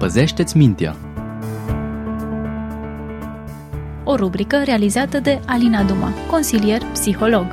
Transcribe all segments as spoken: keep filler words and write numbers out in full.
Păzește-ți mintea. O rubrică realizată de Alina Duma, consilier psiholog.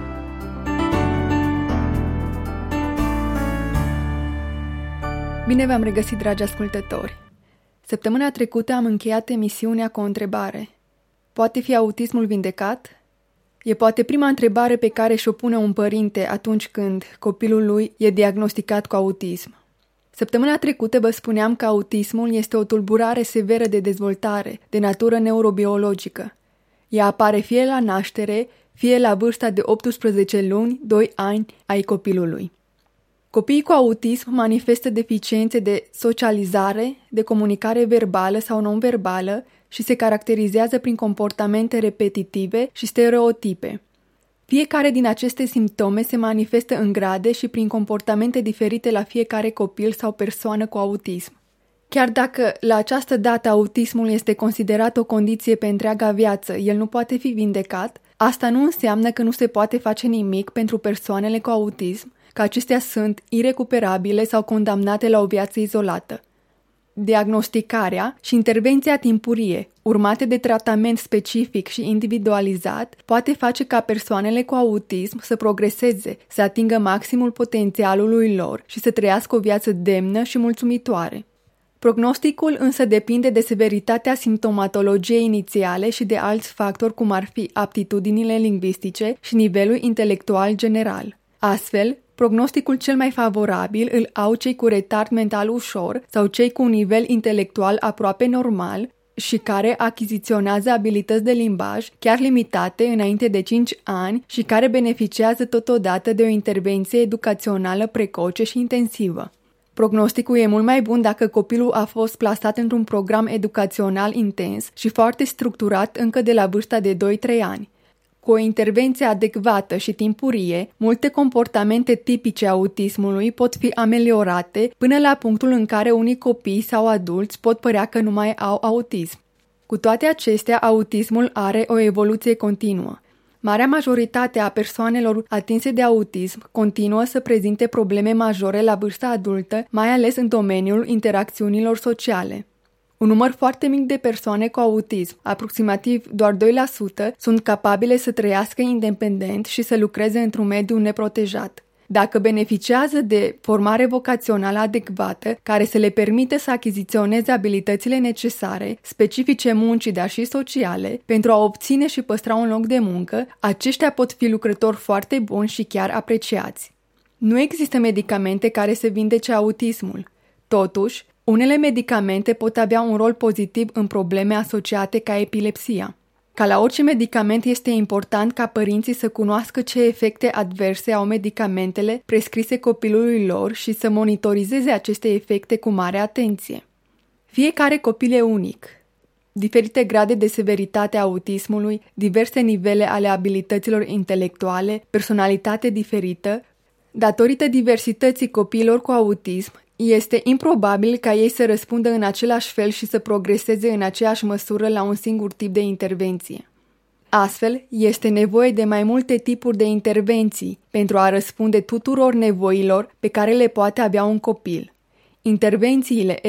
Bine v-am regăsit, dragi ascultători! Săptămâna trecută am încheiat emisiunea cu o întrebare. Poate fi autismul vindecat? E poate prima întrebare pe care și-o pune un părinte atunci când copilul lui e diagnosticat cu autism. Săptămâna trecută vă spuneam că autismul este o tulburare severă de dezvoltare, de natură neurobiologică. Ea apare fie la naștere, fie la vârsta de optsprezece luni, doi ani ai copilului. Copiii cu autism manifestă deficiențe de socializare, de comunicare verbală sau non-verbală și se caracterizează prin comportamente repetitive și stereotipe. Fiecare din aceste simptome se manifestă în grade și prin comportamente diferite la fiecare copil sau persoană cu autism. Chiar dacă la această dată autismul este considerat o condiție pe întreaga viață, el nu poate fi vindecat, asta nu înseamnă că nu se poate face nimic pentru persoanele cu autism, că acestea sunt irecuperabile sau condamnate la o viață izolată. Diagnosticarea și intervenția timpurie, urmate de tratament specific și individualizat, poate face ca persoanele cu autism să progreseze, să atingă maximul potențialului lor și să trăiască o viață demnă și mulțumitoare. Prognosticul însă depinde de severitatea simptomatologiei inițiale și de alți factori cum ar fi aptitudinile lingvistice și nivelul intelectual general. Astfel, prognosticul cel mai favorabil îl au cei cu retard mental ușor sau cei cu un nivel intelectual aproape normal și care achiziționează abilități de limbaj chiar limitate înainte de cinci ani și care beneficiază totodată de o intervenție educațională precoce și intensivă. Prognosticul e mult mai bun dacă copilul a fost plasat într-un program educațional intens și foarte structurat încă de la vârsta de doi trei ani. Cu o intervenție adecvată și timpurie, multe comportamente tipice autismului pot fi ameliorate până la punctul în care unii copii sau adulți pot părea că nu mai au autism. Cu toate acestea, autismul are o evoluție continuă. Marea majoritate a persoanelor atinse de autism continuă să prezinte probleme majore la vârsta adultă, mai ales în domeniul interacțiunilor sociale. Un număr foarte mic de persoane cu autism, aproximativ doar doi la sută, sunt capabile să trăiască independent și să lucreze într-un mediu neprotejat. Dacă beneficiază de formare vocațională adecvată, care să le permite să achiziționeze abilitățile necesare, specifice muncii, dar și sociale, pentru a obține și păstra un loc de muncă, aceștia pot fi lucrători foarte buni și chiar apreciați. Nu există medicamente care să vindece autismul. Totuși, unele medicamente pot avea un rol pozitiv în probleme asociate ca epilepsia. Ca la orice medicament, este important ca părinții să cunoască ce efecte adverse au medicamentele prescrise copilului lor și să monitorizeze aceste efecte cu mare atenție. Fiecare copil e unic. Diferite grade de severitate a autismului, diverse nivele ale abilităților intelectuale, personalitate diferită. Datorită diversității copiilor cu autism, este improbabil ca ei să răspundă în același fel și să progreseze în aceeași măsură la un singur tip de intervenție. Astfel, este nevoie de mai multe tipuri de intervenții pentru a răspunde tuturor nevoilor pe care le poate avea un copil. Intervențiile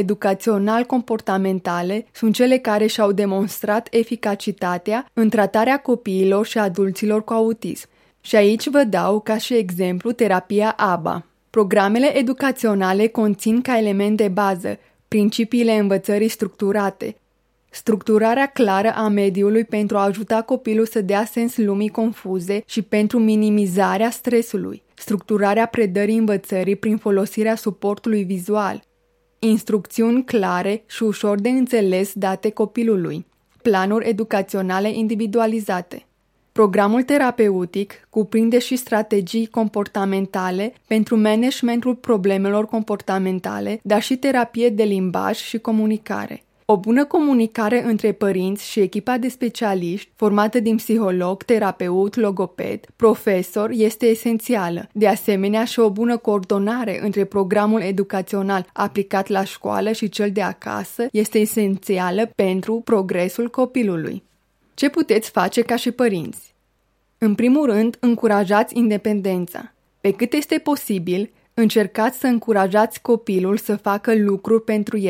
educațional-comportamentale sunt cele care și-au demonstrat eficacitatea în tratarea copiilor și adulților cu autism. Și aici vă dau ca și exemplu terapia A B A. Programele educaționale conțin ca element de bază principiile învățării structurate, structurarea clară a mediului pentru a ajuta copilul să dea sens lumii confuze și pentru minimizarea stresului, structurarea predării învățării prin folosirea suportului vizual, instrucțiuni clare și ușor de înțeles date copilului, planuri educaționale individualizate. Programul terapeutic cuprinde și strategii comportamentale pentru managementul problemelor comportamentale, dar și terapie de limbaj și comunicare. O bună comunicare între părinți și echipa de specialiști, formată din psiholog, terapeut, logoped, profesor, este esențială. De asemenea, și o bună coordonare între programul educațional aplicat la școală și cel de acasă este esențială pentru progresul copilului. Ce puteți face ca și părinți? În primul rând, încurajați independența. Pe cât este posibil, încercați să încurajați copilul să facă lucruri pentru el,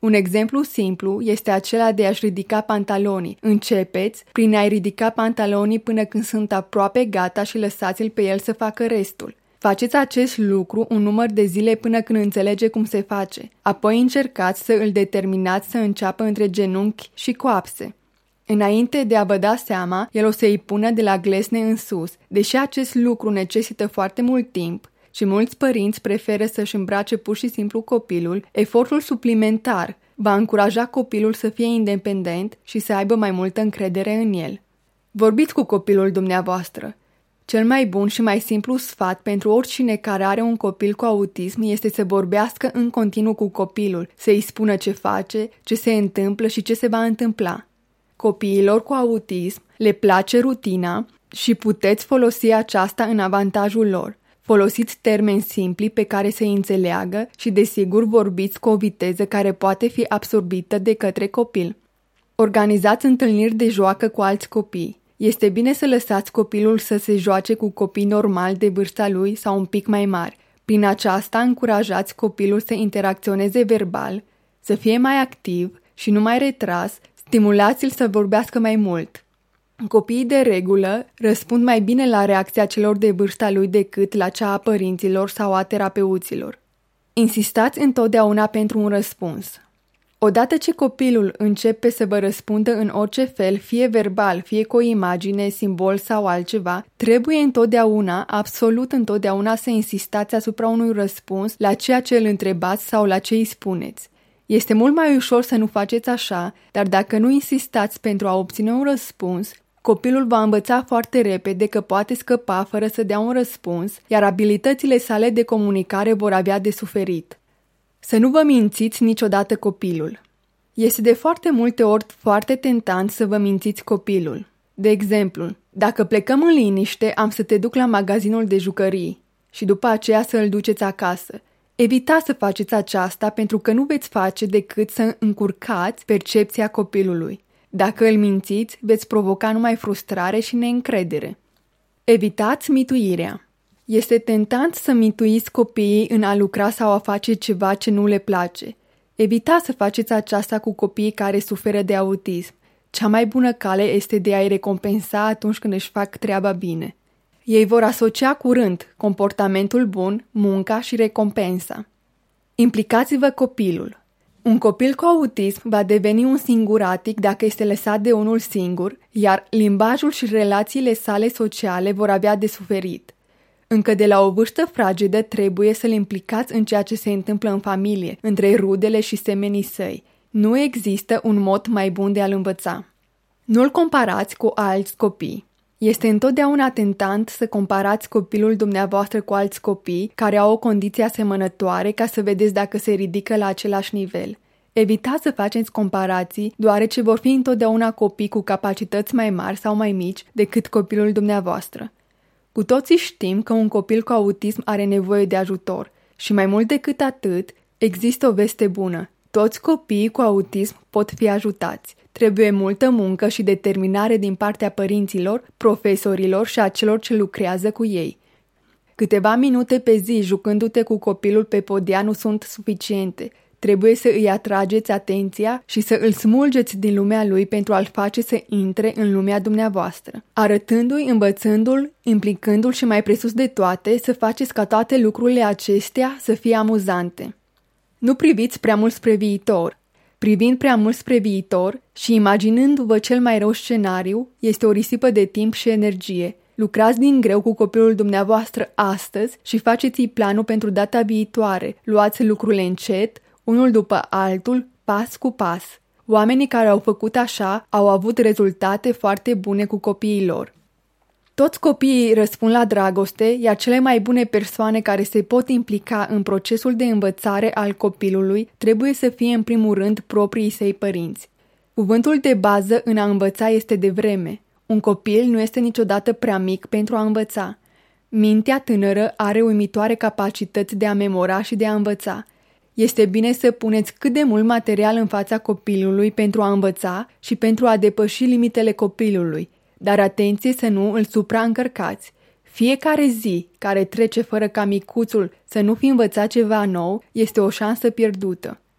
Un exemplu simplu este acela de a-și ridica pantalonii. Începeți prin a-i ridica pantalonii până când sunt aproape gata și lăsați-l pe el să facă restul. Faceți acest lucru un număr de zile până când înțelege cum se face. Apoi încercați să îl determinați să înceapă între genunchi și coapse. Înainte de a vă da seama, el o să-i pună de la glezne în sus. Deși acest lucru necesită foarte mult timp și mulți părinți preferă să-și îmbrace pur și simplu copilul, efortul suplimentar va încuraja copilul să fie independent și să aibă mai multă încredere în el. Vorbiți cu copilul dumneavoastră. Cel mai bun și mai simplu sfat pentru oricine care are un copil cu autism este să vorbească în continuu cu copilul, să-i spună ce face, ce se întâmplă și ce se va întâmpla. Copiilor cu autism le place rutina și puteți folosi aceasta în avantajul lor. Folosiți termeni simpli pe care să-i înțeleagă și desigur vorbiți cu o viteză care poate fi absorbită de către copil. Organizați întâlniri de joacă cu alți copii. Este bine să lăsați copilul să se joace cu copii normali de vârsta lui sau un pic mai mari. Prin aceasta încurajați copilul să interacționeze verbal, să fie mai activ și nu mai retras, stimulați-l să vorbească mai mult. Copiii de regulă răspund mai bine la reacția celor de vârsta lui decât la cea a părinților sau a terapeuților. Insistați întotdeauna pentru un răspuns. Odată ce copilul începe să vă răspundă în orice fel, fie verbal, fie cu o imagine, simbol sau altceva, trebuie întotdeauna, absolut întotdeauna să insistați asupra unui răspuns la ceea ce îl întrebați sau la ce îi spuneți. Este mult mai ușor să nu faceți așa, dar dacă nu insistați pentru a obține un răspuns, copilul va învăța foarte repede că poate scăpa fără să dea un răspuns, iar abilitățile sale de comunicare vor avea de suferit. Să nu vă mințiți niciodată copilul. Este de foarte multe ori foarte tentant să vă mințiți copilul. De exemplu, dacă plecăm în liniște, am să te duc la magazinul de jucării și după aceea să îl duceți acasă. Evitați să faceți aceasta pentru că nu veți face decât să încurcați percepția copilului. Dacă îl mințiți, veți provoca numai frustrare și neîncredere. Evitați mituirea. Este tentant să mituiți copiii în a lucra sau a face ceva ce nu le place. Evitați să faceți aceasta cu copiii care suferă de autism. Cea mai bună cale este de a-i recompensa atunci când își fac treaba bine. Ei vor asocia curând comportamentul bun, munca și recompensa. Implicați-vă copilul. Un copil cu autism va deveni un singuratic dacă este lăsat de unul singur, iar limbajul și relațiile sale sociale vor avea de suferit. Încă de la o vârstă fragedă trebuie să-l implicați în ceea ce se întâmplă în familie, între rudele și semenii săi. Nu există un mod mai bun de a-l învăța. Nu-l comparați cu alți copii. Este întotdeauna tentant să comparați copilul dumneavoastră cu alți copii care au o condiție asemănătoare ca să vedeți dacă se ridică la același nivel. Evitați să faceți comparații, deoarece vor fi întotdeauna copii cu capacități mai mari sau mai mici decât copilul dumneavoastră. Cu toții știm că un copil cu autism are nevoie de ajutor și mai mult decât atât, există o veste bună. Toți copiii cu autism pot fi ajutați. Trebuie multă muncă și determinare din partea părinților, profesorilor și a celor ce lucrează cu ei. Câteva minute pe zi jucându-te cu copilul pe podea nu sunt suficiente. Trebuie să îi atrageți atenția și să îl smulgeți din lumea lui pentru a-l face să intre în lumea dumneavoastră. Arătându-i, învățându-l, implicându-l și mai presus de toate, să faceți ca toate lucrurile acestea să fie amuzante. Nu priviți prea mult spre viitor. Privind prea mult spre viitor și imaginându-vă cel mai rău scenariu, este o risipă de timp și energie. Lucrați din greu cu copilul dumneavoastră astăzi și faceți-i planul pentru data viitoare. Luați lucrurile încet, unul după altul, pas cu pas. Oamenii care au făcut așa au avut rezultate foarte bune cu copiii lor. Toți copiii răspund la dragoste, iar cele mai bune persoane care se pot implica în procesul de învățare al copilului trebuie să fie în primul rând proprii săi părinți. Cuvântul de bază în a învăța este de vreme. Un copil nu este niciodată prea mic pentru a învăța. Mintea tânără are uimitoare capacități de a memora și de a învăța. Este bine să puneți cât de mult material în fața copilului pentru a învăța și pentru a depăși limitele copilului, dar atenție să nu îl supraîncărcați. Fiecare zi care trece fără ca micuțul să nu fi învățat ceva nou este o șansă pierdută.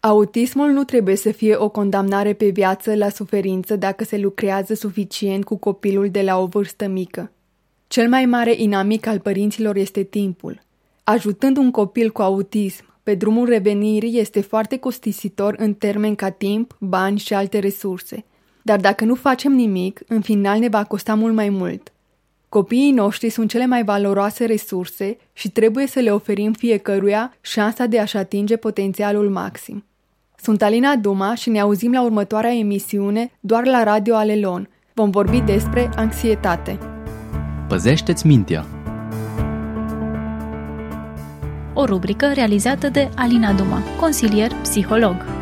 Autismul nu trebuie să fie o condamnare pe viață la suferință dacă se lucrează suficient cu copilul de la o vârstă mică. Cel mai mare inamic al părinților este timpul. Ajutând un copil cu autism pe drumul revenirii este foarte costisitor în termeni ca timp, bani și alte resurse. Dar dacă nu facem nimic, în final ne va costa mult mai mult. Copiii noștri sunt cele mai valoroase resurse și trebuie să le oferim fiecăruia șansa de a-și atinge potențialul maxim. Sunt Alina Duma și ne auzim la următoarea emisiune doar la Radio Alelon. Vom vorbi despre anxietate. Păzește-ți mintea! O rubrică realizată de Alina Duma, consilier psiholog.